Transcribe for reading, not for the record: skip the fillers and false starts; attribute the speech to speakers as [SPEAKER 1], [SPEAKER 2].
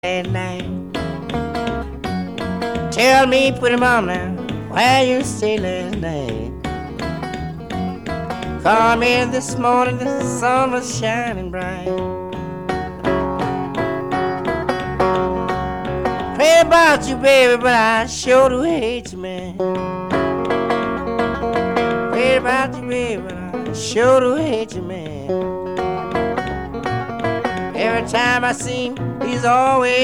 [SPEAKER 1] at night. Tell me, pretty mama, now, where you stay last night? Called me this morning, the sun was shining bright. Pray about you, baby, but I sure do hate you, man. Pray about you, baby, but I sure do hate you, man. Every time I see him, he's always